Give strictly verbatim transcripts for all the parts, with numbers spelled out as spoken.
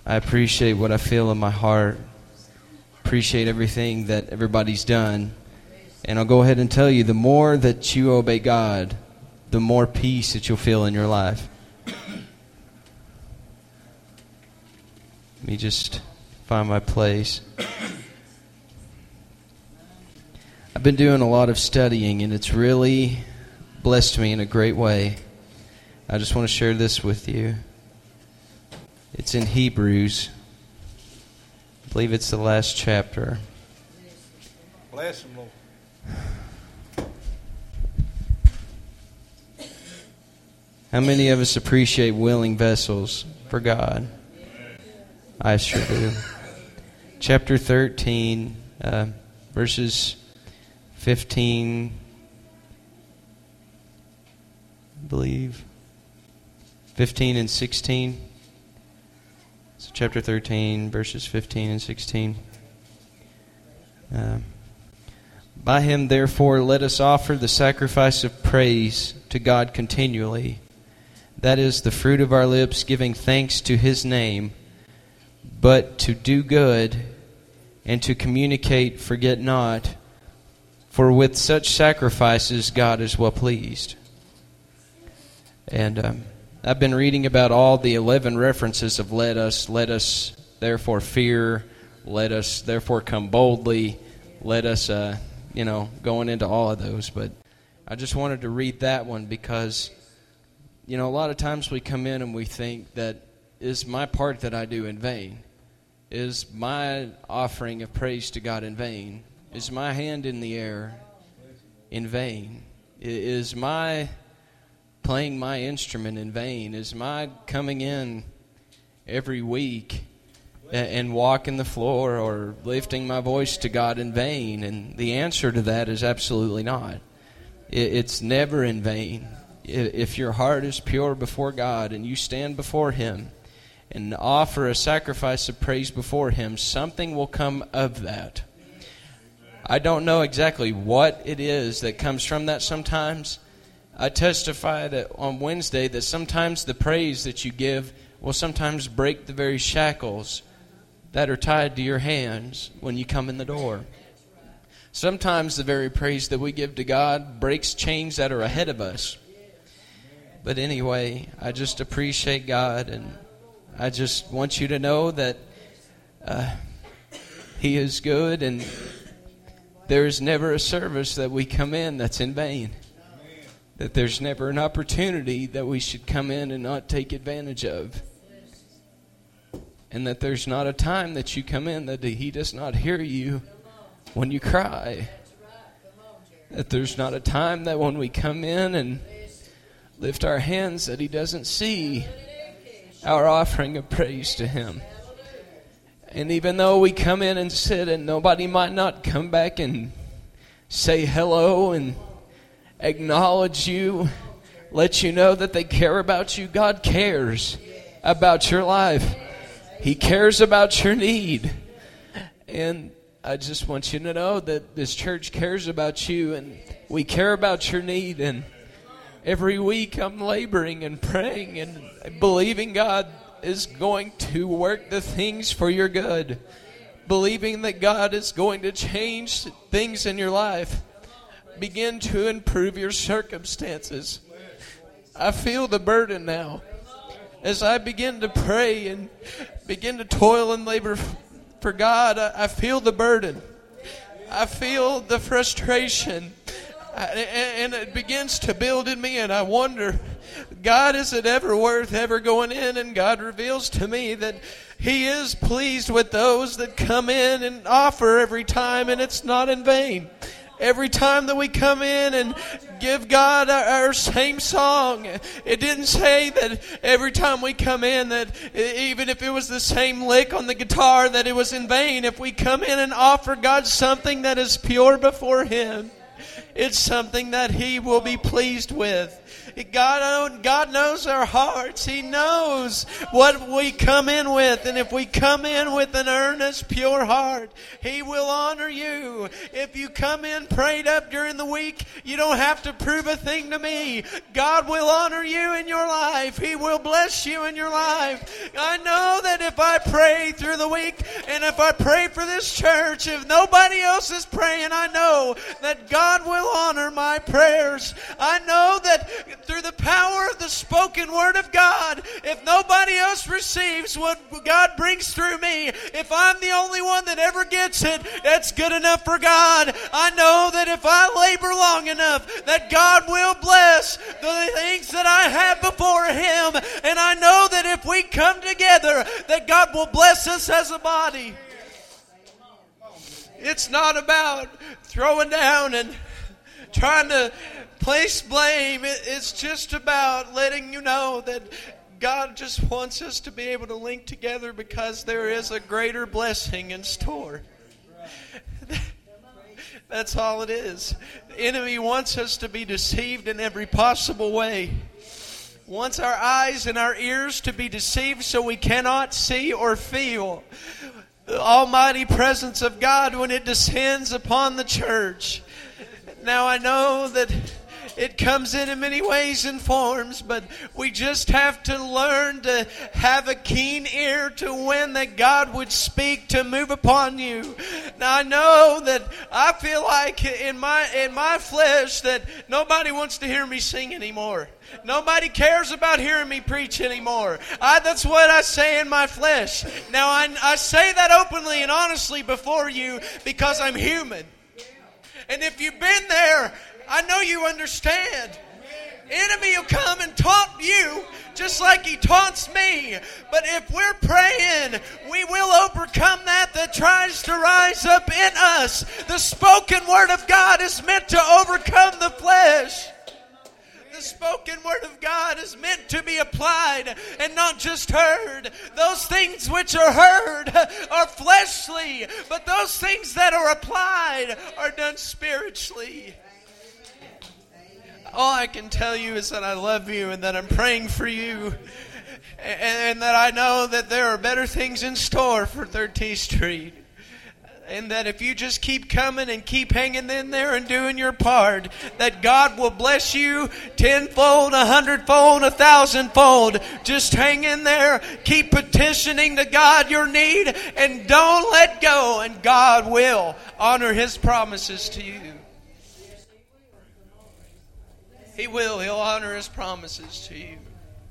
I appreciate what I feel in my heart. Appreciate everything that everybody's done. And I'll go ahead and tell you, the more that you obey God, the more peace that you'll feel in your life. Let me just find my place. I've been doing a lot of studying, and it's really blessed me in a great way. I just want to share this with you. It's in Hebrews. I believe it's the last chapter. Bless him, Lord. How many of us appreciate willing vessels for God? I sure do. Chapter thirteen, uh, verses fifteen, I believe, fifteen and sixteen. So chapter thirteen, verses fifteen and sixteen. Uh, By him, therefore, let us offer the sacrifice of praise to God continually. That is the fruit of our lips, giving thanks to his name. But to do good and to communicate, forget not. For with such sacrifices, God is well pleased. And um, I've been reading about all the eleven references of let us, let us therefore fear, let us therefore come boldly, let us, uh, you know, going into all of those. But I just wanted to read that one because, you know, a lot of times we come in and we think that, is my part that I do in vain? Is my offering of praise to God in vain? Is my hand in the air in vain? Is my playing my instrument in vain? Is my coming in every week and walking the floor or lifting my voice to God in vain? And the answer to that is absolutely not. It's never in vain. If your heart is pure before God and you stand before him and offer a sacrifice of praise before him, something will come of that. I don't know exactly what it is that comes from that sometimes. I testify that on Wednesday that sometimes the praise that you give will sometimes break the very shackles that are tied to your hands when you come in the door. Sometimes the very praise that we give to God breaks chains that are ahead of us. But anyway, I just appreciate God, and I just want you to know that uh, he is good, and there is never a service that we come in that's in vain. That there's never an opportunity that we should come in and not take advantage of. And that there's not a time that you come in that he does not hear you when you cry. That there's not a time that when we come in and lift our hands that he doesn't see our offering of praise to him. And even though we come in and sit and nobody might not come back and say hello and acknowledge you, let you know that they care about you, God cares about your life. He cares about your need. And I just want you to know that this church cares about you, and we care about your need. And every week I'm laboring and praying and believing God is going to work the things for your good. Believing that God is going to change things in your life. Begin to improve your circumstances. I feel the burden now. As I begin to pray and begin to toil and labor for God, I feel the burden. I feel the frustration. And it begins to build in me, and I wonder, God, is it ever worth ever going in? And God reveals to me that he is pleased with those that come in and offer every time, and it's not in vain. Every time that we come in and give God our, our same song, it didn't say that every time we come in that even if it was the same lick on the guitar that it was in vain. If we come in and offer God something that is pure before him, It's something that He will be pleased with. God, God knows our hearts. He knows what we come in with. And if we come in with an earnest, pure heart, He will honor you. If you come in prayed up during the week, you don't have to prove a thing to me. God will honor you in your life. He will bless you in your life. I know that if I pray through the week and if I pray for this church, if nobody else is praying, I know that God will honor my prayers. I know that through the power of the spoken word of God, if nobody else receives what God brings through me, if I'm the only one that ever gets it, that's good enough for God. I know that if I labor long enough, that God will bless the things that I have before Him. And I know that if we come together, that God will bless us as a body. It's not about throwing down and trying to place blame. It's just about letting you know that God just wants us to be able to link together because there is a greater blessing in store. That's all it is. The enemy wants us to be deceived in every possible way. Wants our eyes and our ears to be deceived so we cannot see or feel the almighty presence of God when it descends upon the church. Now I know that it comes in in many ways and forms, but we just have to learn to have a keen ear to when that God would speak to move upon you. Now I know that I feel like in my in my flesh that nobody wants to hear me sing anymore. Nobody cares about hearing me preach anymore. I, that's what I say in my flesh. Now I, I say that openly and honestly before you because I'm human. And if you've been there, I know you understand. Enemy will come and taunt you just like he taunts me. But if we're praying, we will overcome that that tries to rise up in us. The spoken word of God is meant to overcome the flesh. The spoken word of God is meant to be applied and not just heard. Those things which are heard are fleshly, but those things that are applied are done spiritually. All I can tell you is that I love you and that I'm praying for you and, and that I know that there are better things in store for thirteenth Street. And that if you just keep coming and keep hanging in there and doing your part, that God will bless you tenfold, a hundredfold, a thousandfold. Just hang in there. Keep petitioning to God your need and don't let go. And God will honor His promises to you. He will. He'll honor His promises to you.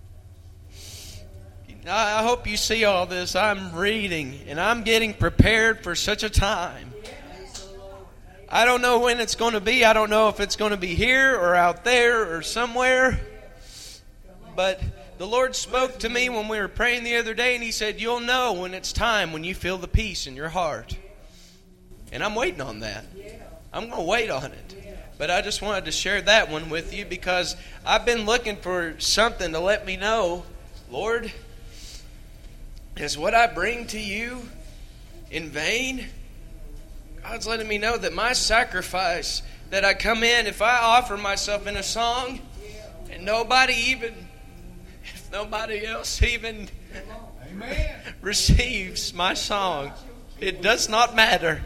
I hope you see all this. I'm reading and I'm getting prepared for such a time. I don't know when it's going to be. I don't know if it's going to be here or out there or somewhere. But the Lord spoke to me when we were praying the other day and He said, you'll know when it's time when you feel the peace in your heart. And I'm waiting on that. I'm going to wait on it. But I just wanted to share that one with you because I've been looking for something to let me know, Lord, is what I bring to you in vain? God's letting me know that my sacrifice, that I come in, if I offer myself in a song, and nobody even, if nobody else even Amen. receives my song, it does not matter.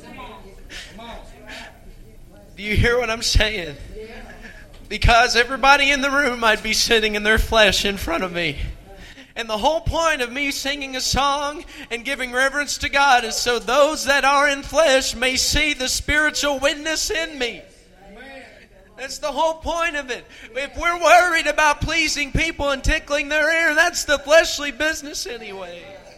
Do you hear what I'm saying? Because everybody in the room might be sitting in their flesh in front of me. And the whole point of me singing a song and giving reverence to God is so those that are in flesh may see the spiritual witness in me. That's the whole point of it. If we're worried about pleasing people and tickling their ear, that's the fleshly business anyway.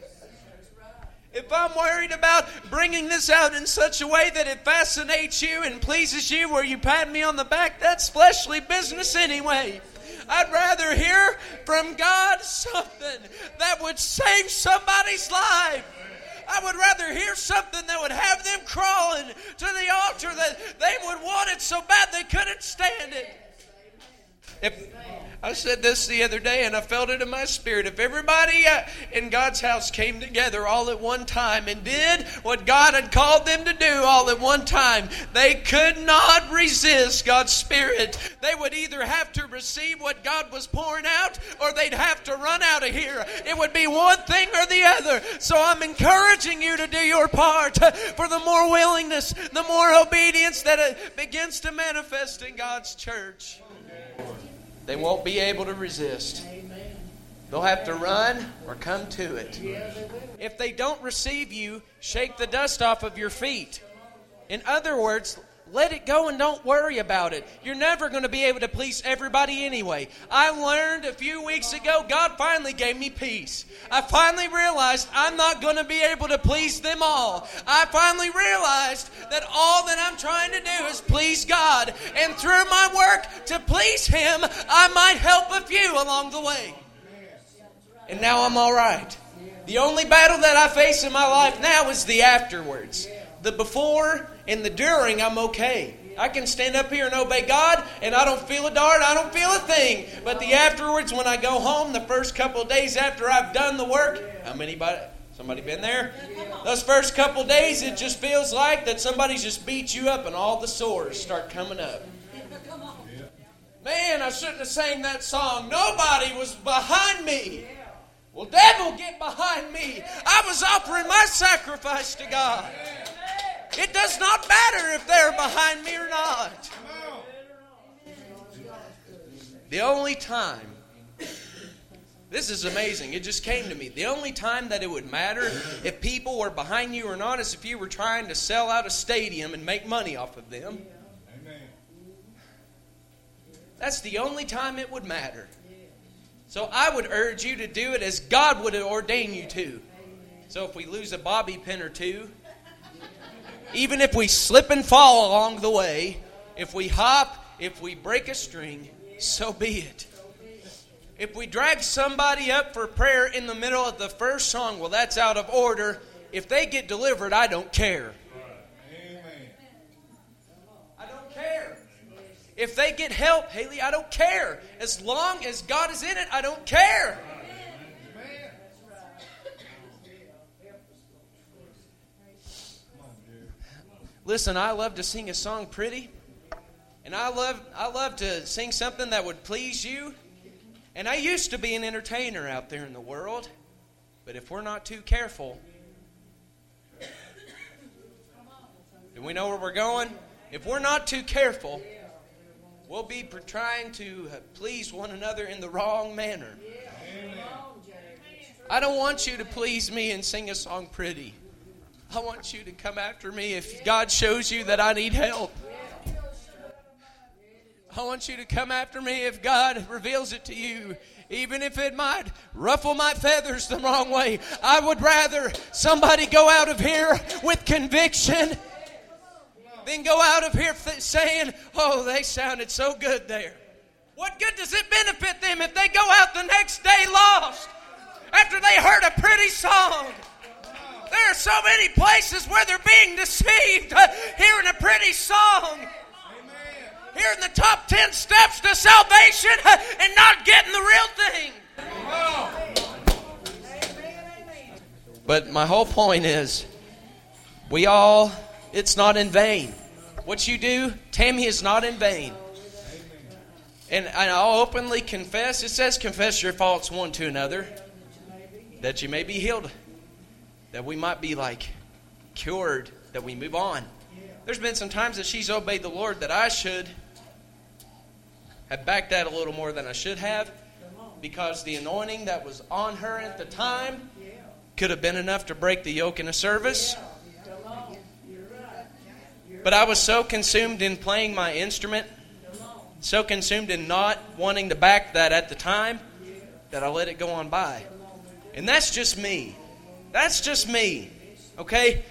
If I'm worried about bringing this out in such a way that it fascinates you and pleases you where you pat me on the back, that's fleshly business anyway. I'd rather hear from God something that would save somebody's life. I would rather hear something that would have them crawling to the altar, that they would want it so bad they couldn't stand it. If I said this the other day and I felt it in my spirit. If everybody uh, in God's house came together all at one time and did what God had called them to do all at one time, they could not resist God's Spirit. They would either have to receive what God was pouring out or they'd have to run out of here. It would be one thing or the other. So I'm encouraging you to do your part. For the more willingness, the more obedience that it begins to manifest in God's church, they won't be able to resist. They'll have to run or come to it. If they don't receive you, shake the dust off of your feet. In other words, let it go and don't worry about it. You're never going to be able to please everybody anyway. I learned a few weeks ago, God finally gave me peace. I finally realized I'm not going to be able to please them all. I finally realized that all that I'm trying to do is please God. And through my work to please Him, I might help a few along the way. And now I'm all right. The only battle that I face in my life now is the afterwards. The before and the during, I'm okay. I can stand up here and obey God, and I don't feel a dart, I don't feel a thing. But the afterwards, when I go home, the first couple of days after I've done the work, how many, somebody been there? Those first couple of days, it just feels like that somebody's just beat you up and all the sores start coming up. Man, I shouldn't have sang that song. Nobody was behind me. Well, devil, get behind me. I was offering my sacrifice to God. It does not matter if they're behind me or not. The only time, this is amazing, it just came to me. The only time that it would matter if people were behind you or not is if you were trying to sell out a stadium and make money off of them. That's the only time it would matter. So I would urge you to do it as God would ordain you to. So if we lose a bobby pin or two, even if we slip and fall along the way, if we hop, if we break a string, so be it. If we drag somebody up for prayer in the middle of the first song, well, that's out of order. If they get delivered, I don't care. I don't care. If they get help, Haley, I don't care. As long as God is in it, I don't care. Listen, I love to sing a song pretty. And I love I love to sing something that would please you. And I used to be an entertainer out there in the world. But if we're not too careful, do we know where we're going? If we're not too careful, we'll be trying to please one another in the wrong manner. I don't want you to please me and sing a song pretty. I want you to come after me if God shows you that I need help. I want you to come after me if God reveals it to you. Even if it might ruffle my feathers the wrong way. I would rather somebody go out of here with conviction than go out of here th- saying, oh, they sounded so good there. What good does it benefit them if they go out the next day lost after they heard a pretty song? There are so many places where they're being deceived, uh, hearing a pretty song, hearing the top ten steps to salvation, uh, and not getting the real thing. But my whole point is, we all, it's not in vain. What you do, Tammy, is not in vain. And I'll openly confess, it says confess your faults one to another, that you may be healed. That we might be like cured, that we move on. There's been some times that she's obeyed the Lord that I should have backed out a little more than I should have, because the anointing that was on her at the time could have been enough to break the yoke in a service. But I was so consumed in playing my instrument, so consumed in not wanting to back that at the time, that I let it go on by. And that's just me. That's just me, okay?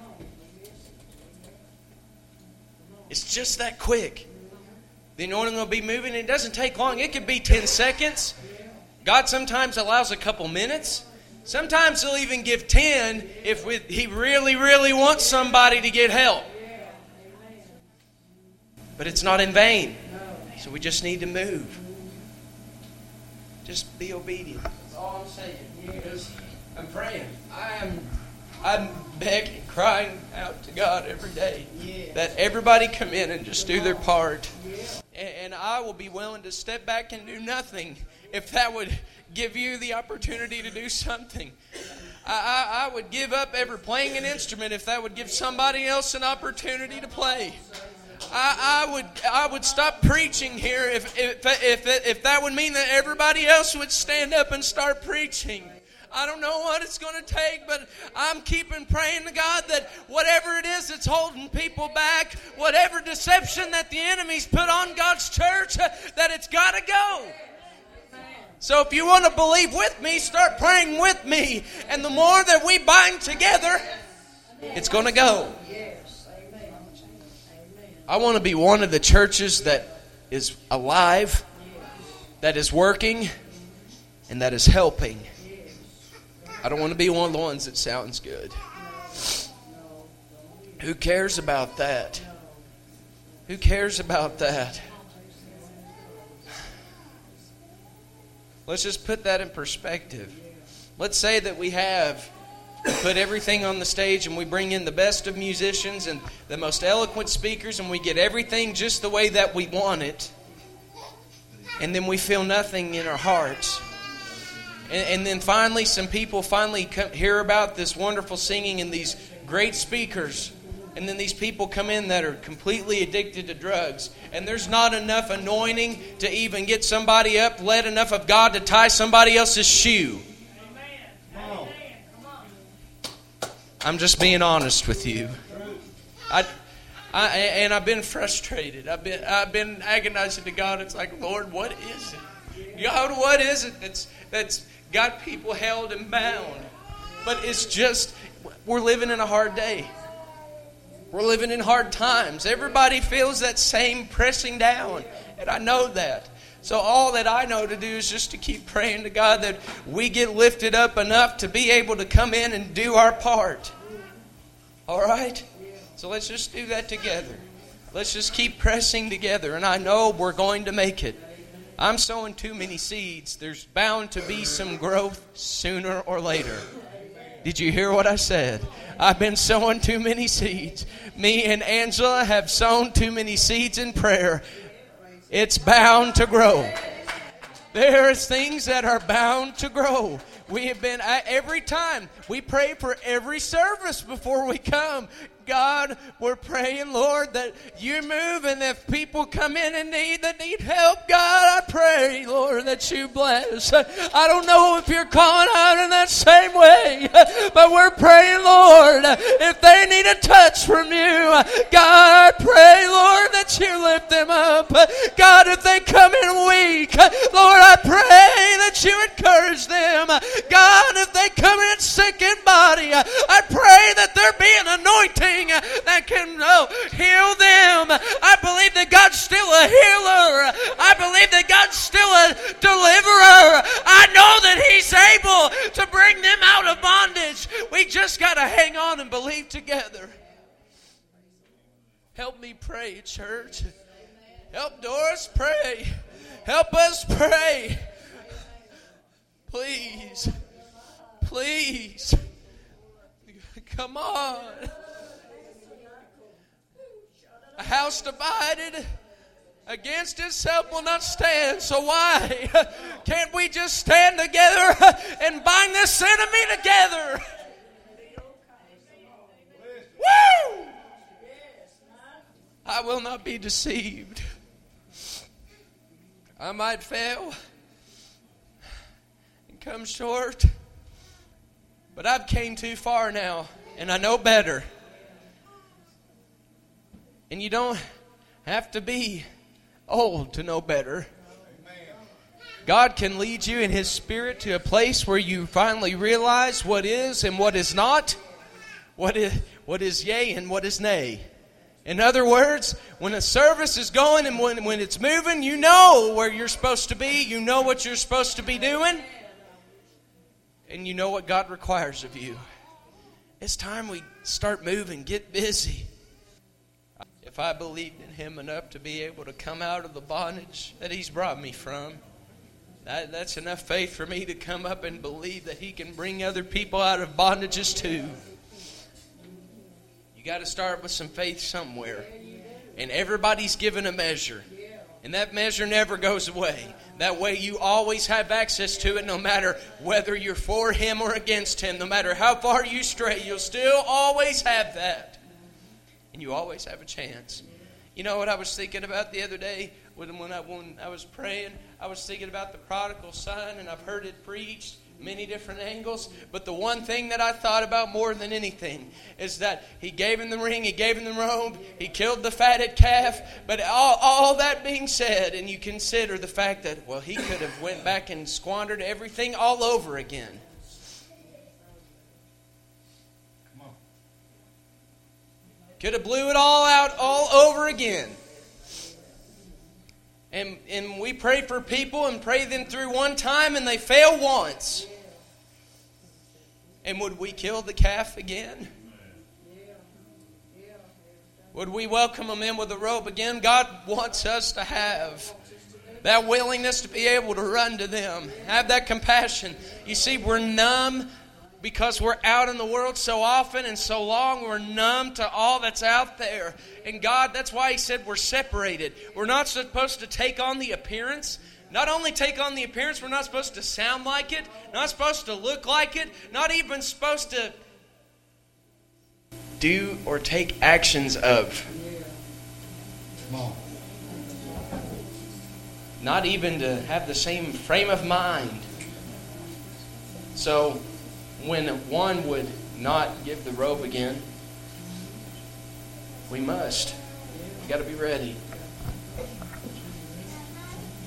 It's just that quick. The anointing will be moving. It doesn't take long. It could be ten seconds. God sometimes allows a couple minutes. Sometimes He'll even give ten if we, He really, really wants somebody to get help. But it's not in vain. So we just need to move. Just be obedient. That's all I'm saying. Because I'm praying. I am I'm begging, crying out to God every day that everybody come in and just do their part. And, and I will be willing to step back and do nothing if that would give you the opportunity to do something. I, I, I would give up ever playing an instrument if that would give somebody else an opportunity to play. I, I would I would stop preaching here if if, if if that would mean that everybody else would stand up and start preaching. I don't know what it's going to take, but I'm keeping praying to God that whatever it is that's holding people back, whatever deception that the enemy's put on God's church, that it's got to go. So if you want to believe with me, start praying with me. And the more that we bind together, it's going to go. I want to be one of the churches that is alive, that is working, and that is helping. I don't want to be one of the ones that sounds good. Who cares about that? Who cares about that? Let's just put that in perspective. Let's say that we have put everything on the stage and we bring in the best of musicians and the most eloquent speakers and we get everything just the way that we want it. And then we feel nothing in our hearts. And, and then finally some people finally come, hear about this wonderful singing and these great speakers. And then these people come in that are completely addicted to drugs. And there's not enough anointing to even get somebody up, let enough of God to tie somebody else's shoe. Amen. I'm just being honest with you. I, I, and I've been frustrated. I've been, I've been agonizing to God. It's like, Lord, what is it? God, what is it that's that's got people held and bound? But it's just, we're living in a hard day. We're living in hard times. Everybody feels that same pressing down. And I know that. So all that I know to do is just to keep praying to God that we get lifted up enough to be able to come in and do our part. All right? So let's just do that together. Let's just keep pressing together. And I know we're going to make it. I'm sowing too many seeds. There's bound to be some growth sooner or later. Did you hear what I said? I've been sowing too many seeds. Me and Angela have sown too many seeds in prayer. It's bound to grow. There's things that are bound to grow. We have been, every time, we pray for every service before we come. God, we're praying, Lord, that you move, and if people come in and need that need help, God, I pray, Lord, that you bless. I don't know if you're calling out in that same way, but we're praying, Lord, if they need a touch from you, God, I pray, Lord, that you lift them up. God, if they come in weak, Lord, I pray that you encourage them. God, if they come in sick in body, I pray that there be an anointing that can oh, heal them. I believe that God's still a healer. I believe that God's still a deliverer. I know that He's able to bring them out of bondage. We just got to hang on and believe together. Help me pray, church. Help Doris pray. Help us pray. Please. Please. Come on. A house divided against itself will not stand. So why can't we just stand together and bind this enemy together? Woo! I will not be deceived. I might fail and come short, but I've came too far now, and I know better. And you don't have to be old to know better. God can lead you in His Spirit to a place where you finally realize what is and what is not, what is, what is yea and what is nay. In other words, when a service is going and when, when it's moving, you know where you're supposed to be, you know what you're supposed to be doing, and you know what God requires of you. It's time we start moving, get busy. If I believed in Him enough to be able to come out of the bondage that He's brought me from, That, that's enough faith for me to come up and believe that He can bring other people out of bondages too. You got to start with some faith somewhere. And everybody's given a measure. And that measure never goes away. That way you always have access to it, no matter whether you're for Him or against Him. No matter how far you stray, you'll still always have that. And you always have a chance. You know what I was thinking about the other day? When, when, I, when I was praying, I was thinking about the prodigal son, and I've heard it preached many different angles. But the one thing that I thought about more than anything is that He gave him the ring, He gave him the robe, He killed the fatted calf. But all, all that being said, and you consider the fact that, well, he could have went back and squandered everything all over again. Come on. Could have blew it all out all over again. And, and we pray for people and pray them through one time and they fail once. And would we kill the calf again? Would we welcome them in with a robe again? God wants us to have that willingness to be able to run to them. Have that compassion. You see, we're numb because we're out in the world so often and so long. We're numb to all that's out there. And God, that's why He said we're separated. We're not supposed to take on the appearance. Not only take on the appearance, we're not supposed to sound like it. Not supposed to look like it. Not even supposed to do or take actions of. Come on. Not even to have the same frame of mind. So, when one would not give the robe again, we must. We've got to be ready.